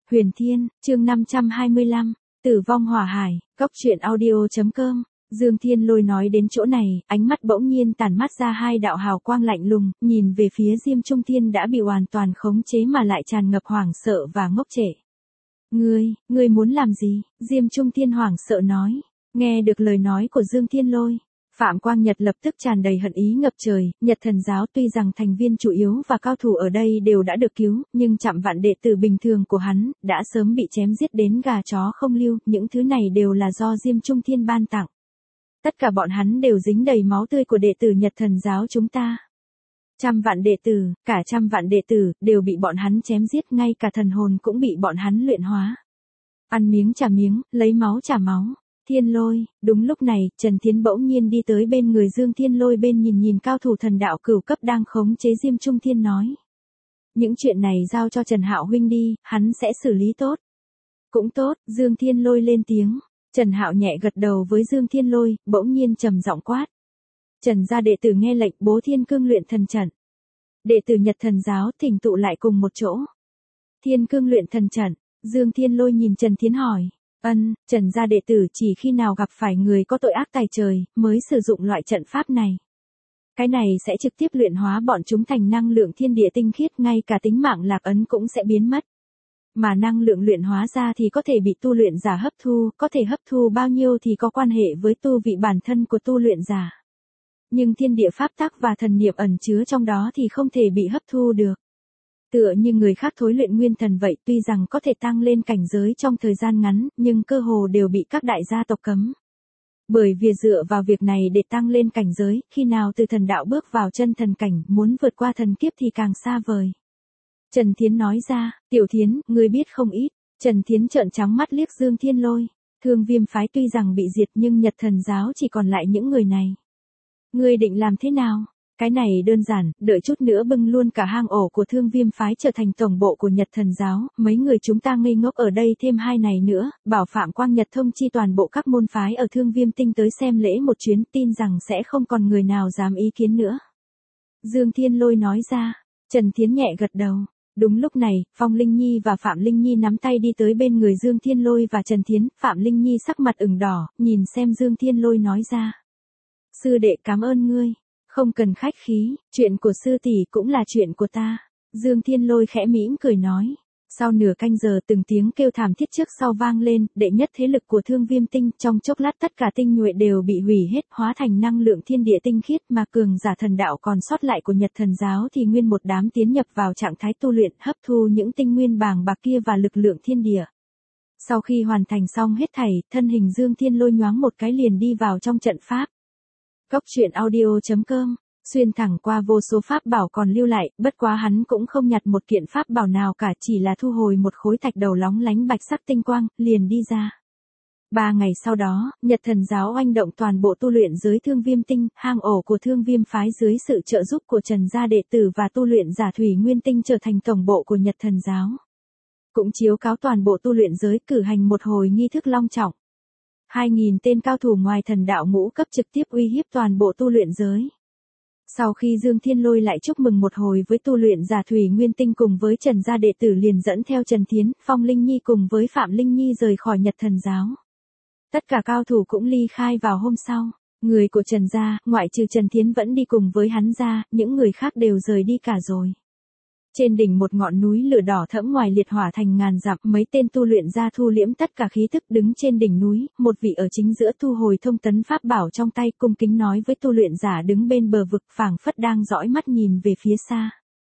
Huyền Thiên, chương 525, Tử vong hỏa hải, góc truyện audio.com. Dương Thiên Lôi nói đến chỗ này, ánh mắt bỗng nhiên tản mắt ra hai đạo hào quang lạnh lùng, nhìn về phía Diêm Trung Thiên đã bị hoàn toàn khống chế mà lại tràn ngập hoảng sợ và ngốc trệ. Ngươi muốn làm gì? Diêm Trung Thiên hoảng sợ nói. Nghe được lời nói của Dương Thiên Lôi, Phạm Quang Nhật lập tức tràn đầy hận ý ngập trời. Nhật Thần giáo tuy rằng thành viên chủ yếu và cao thủ ở đây đều đã được cứu, nhưng trăm vạn đệ tử bình thường của hắn đã sớm bị chém giết đến gà chó không lưu. Những thứ này đều là do Diêm Trung Thiên ban tặng. Tất cả bọn hắn đều dính đầy máu tươi của đệ tử Nhật Thần giáo chúng ta. Trăm vạn đệ tử, cả trăm vạn đệ tử, đều bị bọn hắn chém giết, ngay cả thần hồn cũng bị bọn hắn luyện hóa. Ăn miếng trả miếng, lấy máu trả máu. Thiên Lôi, đúng lúc này, Trần Thiến bỗng nhiên đi tới bên người Dương Thiên Lôi bên nhìn cao thủ thần đạo cửu cấp đang khống chế Diêm Trung Thiên nói. Những chuyện này giao cho Trần Hạo huynh đi, hắn sẽ xử lý tốt. Cũng tốt, Dương Thiên Lôi lên tiếng. Trần Hạo nhẹ gật đầu với Dương Thiên Lôi, bỗng nhiên trầm giọng quát. Trần gia đệ tử nghe lệnh bố Thiên Cương luyện thần trận. Đệ tử Nhật Thần giáo thỉnh tụ lại cùng một chỗ. Thiên Cương luyện thần trận, Dương Thiên Lôi nhìn Trần Thiến hỏi. Trần gia đệ tử chỉ khi nào gặp phải người có tội ác tày trời, mới sử dụng loại trận pháp này. Cái này sẽ trực tiếp luyện hóa bọn chúng thành năng lượng thiên địa tinh khiết, ngay cả tính mạng lạc ấn cũng sẽ biến mất. Mà năng lượng luyện hóa ra thì có thể bị tu luyện giả hấp thu, có thể hấp thu bao nhiêu thì có quan hệ với tu vị bản thân của tu luyện giả. Nhưng thiên địa pháp tắc và thần niệm ẩn chứa trong đó thì không thể bị hấp thu được. Tựa như người khác thối luyện nguyên thần vậy, tuy rằng có thể tăng lên cảnh giới trong thời gian ngắn, nhưng cơ hồ đều bị các đại gia tộc cấm. Bởi vì dựa vào việc này để tăng lên cảnh giới, khi nào từ thần đạo bước vào chân thần cảnh, muốn vượt qua thần kiếp thì càng xa vời. Trần Thiến nói ra, Tiểu Thiến, ngươi biết không ít. Trần Thiến trợn trắng mắt liếc Dương Thiên Lôi. Thương Viêm phái tuy rằng bị diệt nhưng Nhật Thần giáo chỉ còn lại những người này. Ngươi định làm thế nào? Cái này đơn giản, đợi chút nữa bưng luôn cả hang ổ của Thương Viêm phái trở thành tổng bộ của Nhật Thần giáo, mấy người chúng ta ngây ngốc ở đây thêm 2 ngày nữa, bảo Phạm Quang Nhật thông chi toàn bộ các môn phái ở Thương Viêm tinh tới xem lễ một chuyến, tin rằng sẽ không còn người nào dám ý kiến nữa. Dương Thiên Lôi nói ra. Trần Thiến nhẹ gật đầu. Đúng lúc này, Phong Linh Nhi và Phạm Linh Nhi nắm tay đi tới bên người Dương Thiên Lôi và Trần Thiến. Phạm Linh Nhi sắc mặt ửng đỏ, nhìn xem Dương Thiên Lôi nói ra. Sư đệ cảm ơn ngươi. Không cần khách khí, chuyện của sư tỷ cũng là chuyện của ta. Dương Thiên Lôi khẽ mỉm cười nói. Sau nửa canh giờ từng tiếng kêu thảm thiết trước sau vang lên, đệ nhất thế lực của Thương Viêm tinh, trong chốc lát tất cả tinh nhuệ đều bị hủy hết, hóa thành năng lượng thiên địa tinh khiết, mà cường giả thần đạo còn sót lại của Nhật Thần giáo thì nguyên một đám tiến nhập vào trạng thái tu luyện, hấp thu những tinh nguyên bàng bạc kia và lực lượng thiên địa. Sau khi hoàn thành xong hết thảy, thân hình Dương Thiên Lôi nhoáng một cái liền đi vào trong trận pháp. Góc truyện audio.com. Xuyên thẳng qua vô số pháp bảo còn lưu lại, bất quá hắn cũng không nhặt một kiện pháp bảo nào cả, chỉ là thu hồi một khối thạch đầu lóng lánh bạch sắc tinh quang, liền đi ra. 3 ngày sau đó, Nhật Thần giáo oanh động toàn bộ tu luyện giới Thương Viêm tinh, hang ổ của Thương Viêm phái dưới sự trợ giúp của Trần gia đệ tử và tu luyện giả Thủy Nguyên tinh trở thành tổng bộ của Nhật Thần giáo. Cũng chiếu cáo toàn bộ tu luyện giới cử hành một hồi nghi thức long trọng. 2.000 tên cao thủ ngoài thần đạo ngũ cấp trực tiếp uy hiếp toàn bộ tu luyện giới. Sau khi Dương Thiên Lôi lại chúc mừng một hồi với tu luyện giả Thủy Nguyên tinh cùng với Trần gia đệ tử liền dẫn theo Trần Thiến, Phong Linh Nhi cùng với Phạm Linh Nhi rời khỏi Nhật Thần giáo. Tất cả cao thủ cũng ly khai vào hôm sau. Người của Trần gia, ngoại trừ Trần Thiến vẫn đi cùng với hắn ra, những người khác đều rời đi cả rồi. Trên đỉnh một ngọn núi lửa đỏ thẫm ngoài liệt hỏa thành ngàn dặm, mấy tên tu luyện gia thu liễm tất cả khí thức đứng trên đỉnh núi, một vị ở chính giữa thu hồi thông tấn pháp bảo trong tay, cung kính nói với tu luyện giả đứng bên bờ vực, phảng phất đang dõi mắt nhìn về phía xa.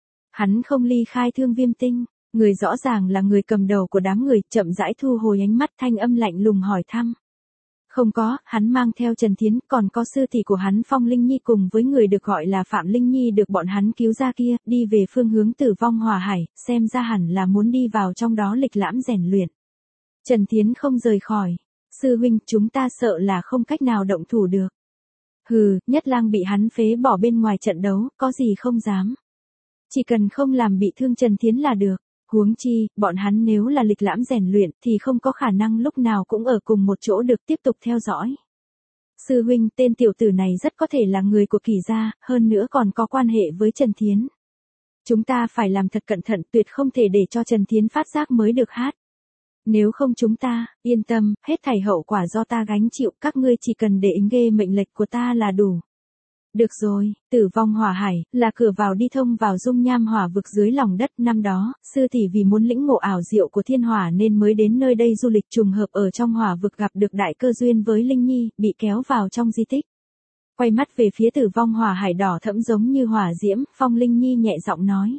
Hắn không ly khai Thương Viêm tinh, người rõ ràng là người cầm đầu của đám người, chậm rãi thu hồi ánh mắt, thanh âm lạnh lùng hỏi thăm. Không có, hắn mang theo Trần Thiến, còn có sư tỷ của hắn Phong Linh Nhi cùng với người được gọi là Phạm Linh Nhi được bọn hắn cứu ra kia, đi về phương hướng Tử vong hỏa hải, xem ra hẳn là muốn đi vào trong đó lịch lãm rèn luyện. Trần Thiến không rời khỏi. Sư huynh, chúng ta sợ là không cách nào động thủ được. Hừ, Nhất Lang bị hắn phế bỏ bên ngoài trận đấu, có gì không dám. Chỉ cần không làm bị thương Trần Thiến là được. Huống chi, bọn hắn nếu là lịch lãm rèn luyện thì không có khả năng lúc nào cũng ở cùng một chỗ được tiếp tục theo dõi. Sư huynh, tên tiểu tử này rất có thể là người của Kỳ gia, hơn nữa còn có quan hệ với Trần Thiến. Chúng ta phải làm thật cẩn thận, tuyệt không thể để cho Trần Thiến phát giác mới được hát. Nếu không chúng ta, yên tâm, hết thảy hậu quả do ta gánh chịu, các ngươi chỉ cần để ính ghê mệnh lệnh của ta là đủ. Được rồi, Tử Vong Hỏa Hải, là cửa vào đi thông vào dung nham hỏa vực dưới lòng đất. Năm đó, sư tỷ vì muốn lĩnh ngộ ảo diệu của thiên hỏa nên mới đến nơi đây du lịch, trùng hợp ở trong hỏa vực gặp được đại cơ duyên với Linh Nhi, bị kéo vào trong di tích. Quay mắt về phía Tử Vong Hỏa Hải đỏ thẫm giống như hỏa diễm, Phong Linh Nhi nhẹ giọng nói.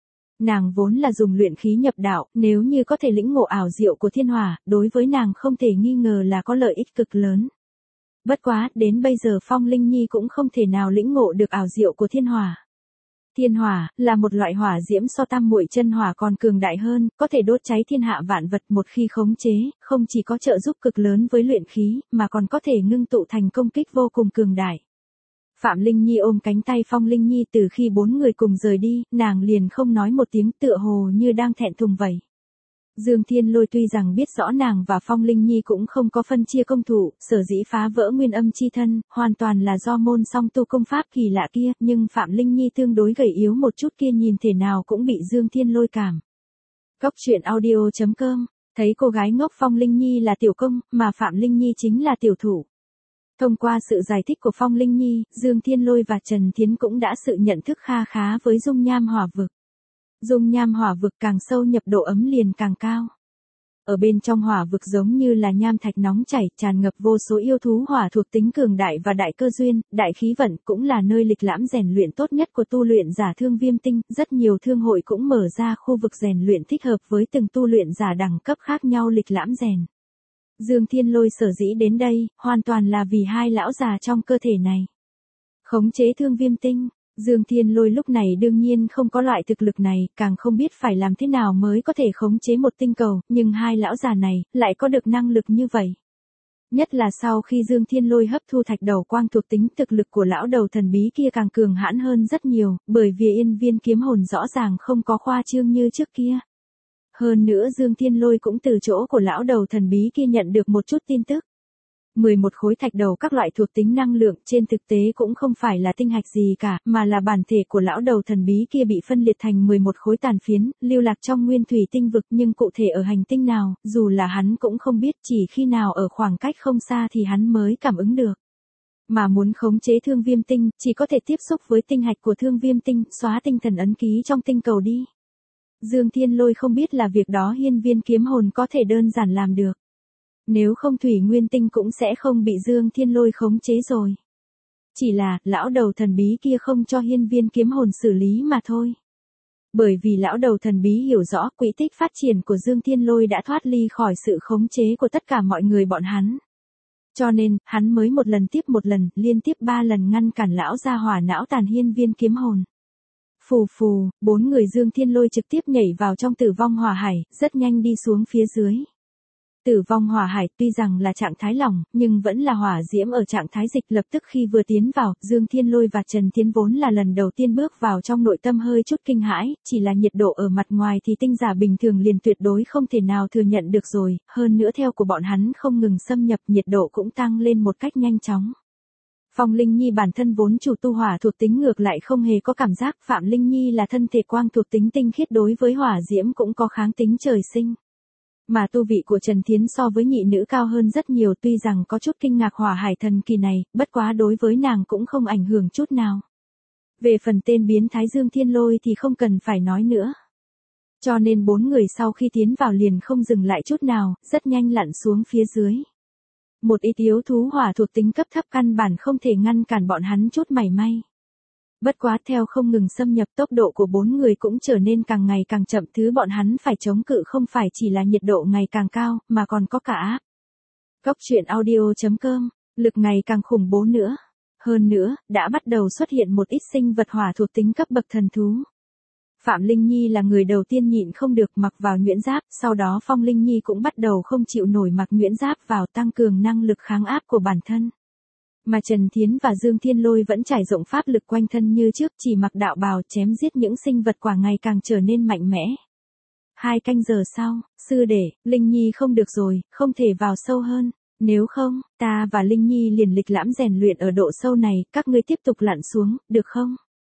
Nàng vốn là dùng luyện khí nhập đạo, nếu như có thể lĩnh ngộ ảo diệu của thiên hỏa, đối với nàng không thể nghi ngờ là có lợi ích cực lớn. Bất quá, đến bây giờ Phong Linh Nhi cũng không thể nào lĩnh ngộ được ảo diệu của thiên hỏa. Thiên hỏa, là một loại hỏa diễm so tam muội chân hỏa còn cường đại hơn, có thể đốt cháy thiên hạ vạn vật một khi khống chế, không chỉ có trợ giúp cực lớn với luyện khí, mà còn có thể ngưng tụ thành công kích vô cùng cường đại. Phạm Linh Nhi ôm cánh tay Phong Linh Nhi, từ khi bốn người cùng rời đi, nàng liền không nói một tiếng, tựa hồ như đang thẹn thùng vậy. Dương Thiên Lôi tuy rằng biết rõ nàng và Phong Linh Nhi cũng không có phân chia công thủ, sở dĩ phá vỡ nguyên âm chi thân, hoàn toàn là do môn song tu công pháp kỳ lạ kia, nhưng Phạm Linh Nhi tương đối gầy yếu một chút kia nhìn thể nào cũng bị Dương Thiên Lôi cảm. Cốc truyện audio.com, thấy cô gái ngốc Phong Linh Nhi là tiểu công, mà Phạm Linh Nhi chính là tiểu thủ. Thông qua sự giải thích của Phong Linh Nhi, Dương Thiên Lôi và Trần Thiến cũng đã sự nhận thức kha khá với dung nham hỏa vực. Dung nham hỏa vực càng sâu nhập độ ấm liền càng cao. Ở bên trong hỏa vực giống như là nham thạch nóng chảy, tràn ngập vô số yêu thú hỏa thuộc tính cường đại và đại cơ duyên, đại khí vận, cũng là nơi lịch lãm rèn luyện tốt nhất của tu luyện giả Thương Viêm Tinh, rất nhiều thương hội cũng mở ra khu vực rèn luyện thích hợp với từng tu luyện giả đẳng cấp khác nhau lịch lãm rèn. Dương Thiên Lôi sở dĩ đến đây, hoàn toàn là vì hai lão già trong cơ thể này. Khống chế Thương Viêm Tinh, Dương Thiên Lôi lúc này đương nhiên không có loại thực lực này, càng không biết phải làm thế nào mới có thể khống chế một tinh cầu, nhưng hai lão già này, lại có được năng lực như vậy. Nhất là sau khi Dương Thiên Lôi hấp thu thạch đầu quang thuộc tính, thực lực của lão đầu thần bí kia càng cường hãn hơn rất nhiều, bởi vì yên viên kiếm hồn rõ ràng không có khoa trương như trước kia. Hơn nữa Dương Thiên Lôi cũng từ chỗ của lão đầu thần bí kia nhận được một chút tin tức. 11 khối thạch đầu các loại thuộc tính năng lượng, trên thực tế cũng không phải là tinh hạch gì cả, mà là bản thể của lão đầu thần bí kia bị phân liệt thành 11 khối tàn phiến, lưu lạc trong nguyên thủy tinh vực, nhưng cụ thể ở hành tinh nào, dù là hắn cũng không biết, chỉ khi nào ở khoảng cách không xa thì hắn mới cảm ứng được. Mà muốn khống chế Thương Viêm Tinh, chỉ có thể tiếp xúc với tinh hạch của Thương Viêm Tinh, xóa tinh thần ấn ký trong tinh cầu đi. Dương Thiên Lôi không biết là việc đó hiên viên kiếm hồn có thể đơn giản làm được. Nếu không Thủy Nguyên Tinh cũng sẽ không bị Dương Thiên Lôi khống chế rồi. Chỉ là, lão đầu thần bí kia không cho hiên viên kiếm hồn xử lý mà thôi. Bởi vì lão đầu thần bí hiểu rõ quỹ tích phát triển của Dương Thiên Lôi đã thoát ly khỏi sự khống chế của tất cả mọi người bọn hắn. Cho nên, hắn mới một lần tiếp một lần, liên tiếp 3 lần ngăn cản lão gia hỏa não tàn hiên viên kiếm hồn. Phù phù, 4 người Dương Thiên Lôi trực tiếp nhảy vào trong Tử Vong Hỏa Hải, rất nhanh đi xuống phía dưới. Tử Vong Hỏa Hải tuy rằng là trạng thái lỏng, nhưng vẫn là hỏa diễm ở trạng thái dịch. Lập tức khi vừa tiến vào, Dương Thiên Lôi và Trần Thiến vốn là lần đầu tiên bước vào trong nội tâm hơi chút kinh hãi, chỉ là nhiệt độ ở mặt ngoài thì tinh giả bình thường liền tuyệt đối không thể nào thừa nhận được rồi, hơn nữa theo của bọn hắn không ngừng xâm nhập, nhiệt độ cũng tăng lên một cách nhanh chóng. Phong Linh Nhi bản thân vốn chủ tu hỏa thuộc tính ngược lại không hề có cảm giác, Phạm Linh Nhi là thân thể quang thuộc tính tinh khiết, đối với hỏa diễm cũng có kháng tính trời sinh. Mà tu vị của Trần Thiến so với nhị nữ cao hơn rất nhiều, tuy rằng có chút kinh ngạc hỏa hải thần kỳ này, bất quá đối với nàng cũng không ảnh hưởng chút nào. Về phần tên biến thái Dương Thiên Lôi thì không cần phải nói nữa. Cho nên 4 người sau khi tiến vào liền không dừng lại chút nào, rất nhanh lặn xuống phía dưới. Một ít yếu thú hỏa thuộc tính cấp thấp căn bản không thể ngăn cản bọn hắn chút mảy may. Bất quá theo không ngừng xâm nhập, tốc độ của 4 người cũng trở nên càng ngày càng chậm, thứ bọn hắn phải chống cự không phải chỉ là nhiệt độ ngày càng cao, mà còn có cả áp. Cốc truyện audio.com, lực ngày càng khủng bố nữa. Hơn nữa, đã bắt đầu xuất hiện một ít sinh vật hỏa thuộc tính cấp bậc thần thú. Phạm Linh Nhi là người đầu tiên nhịn không được mặc vào nhuyễn giáp, sau đó Phong Linh Nhi cũng bắt đầu không chịu nổi mặc nhuyễn giáp vào, tăng cường năng lực kháng áp của bản thân. Mà Trần Thiến và Dương Thiên Lôi vẫn trải rộng pháp lực quanh thân như trước, chỉ mặc đạo bào chém giết những sinh vật quả ngày càng trở nên mạnh mẽ. 2 canh giờ sau, sư đệ, Linh Nhi không được rồi, không thể vào sâu hơn, nếu không, ta và Linh Nhi liền lịch lãm rèn luyện ở độ sâu này, các ngươi tiếp tục lặn xuống, được không?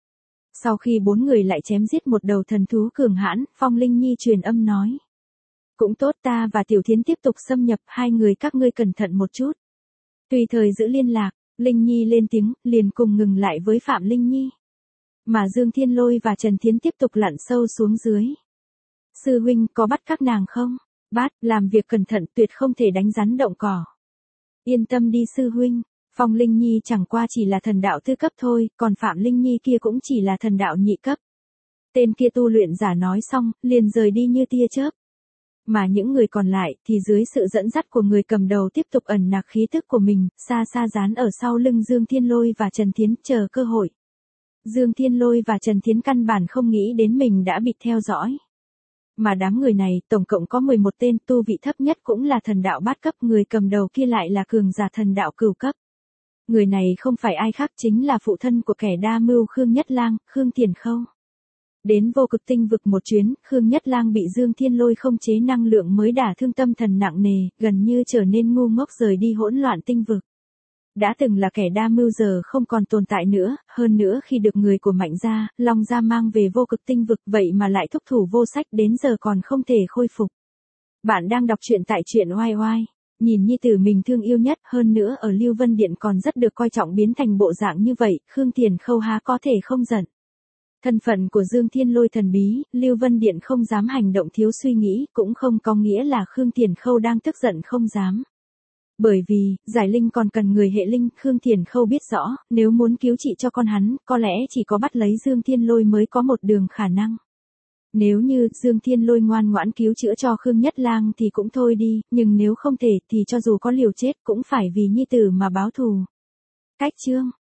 Sau khi 4 người lại chém giết một đầu thần thú cường hãn, Phong Linh Nhi truyền âm nói. Cũng tốt, ta và Tiểu Thiến tiếp tục xâm nhập, hai người các ngươi cẩn thận một chút. Tùy thời giữ liên lạc, Linh Nhi lên tiếng, liền cùng ngừng lại với Phạm Linh Nhi. Mà Dương Thiên Lôi và Trần Thiến tiếp tục lặn sâu xuống dưới. Sư huynh, có bắt các nàng không? Bắt, làm việc cẩn thận, tuyệt không thể đánh rắn động cỏ. Yên tâm đi sư huynh, Phong Linh Nhi chẳng qua chỉ là thần đạo tư cấp thôi, còn Phạm Linh Nhi kia cũng chỉ là thần đạo nhị cấp. Tên kia tu luyện giả nói xong, liền rời đi như tia chớp. Mà những người còn lại thì dưới sự dẫn dắt của người cầm đầu tiếp tục ẩn nặc khí tức của mình, xa xa dán ở sau lưng Dương Thiên Lôi và Trần Thiến chờ cơ hội. Dương Thiên Lôi và Trần Thiến căn bản không nghĩ đến mình đã bị theo dõi. Mà đám người này tổng cộng có 11 tên, tu vị thấp nhất cũng là thần đạo bát cấp, người cầm đầu kia lại là cường giả thần đạo cửu cấp. Người này không phải ai khác chính là phụ thân của kẻ đa mưu Khương Nhất Lang, Khương Tiền Khâu. Đến vô cực tinh vực một chuyến, Khương Nhất Lang bị Dương Thiên Lôi không chế năng lượng mới đả thương tâm thần nặng nề, gần như trở nên ngu ngốc rời đi hỗn loạn tinh vực. Đã từng là kẻ đa mưu giờ không còn tồn tại nữa, hơn nữa khi được người của Mạnh gia, Long gia mang về vô cực tinh vực vậy mà lại thúc thủ vô sách đến giờ còn không thể khôi phục. Bạn đang đọc truyện tại truyện oai oai. Nhìn nhi tử mình thương yêu nhất, hơn nữa ở Lưu Vân Điện còn rất được coi trọng biến thành bộ dạng như vậy, Khương Tiền Khâu há có thể không giận. Thân phận của Dương Thiên Lôi thần bí, Lưu Vân Điện không dám hành động thiếu suy nghĩ, cũng không có nghĩa là Khương Tiền Khâu đang tức giận không dám. Bởi vì, giải linh còn cần người hệ linh, Khương Tiền Khâu biết rõ, nếu muốn cứu trị cho con hắn, có lẽ chỉ có bắt lấy Dương Thiên Lôi mới có một đường khả năng. Nếu như Dương Thiên Lôi ngoan ngoãn cứu chữa cho Khương Nhất Lang thì cũng thôi đi, nhưng nếu không thể thì cho dù có liều chết cũng phải vì nhi tử mà báo thù. Cách chương